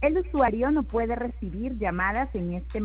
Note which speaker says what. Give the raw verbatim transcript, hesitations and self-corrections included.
Speaker 1: El usuario no puede recibir llamadas en este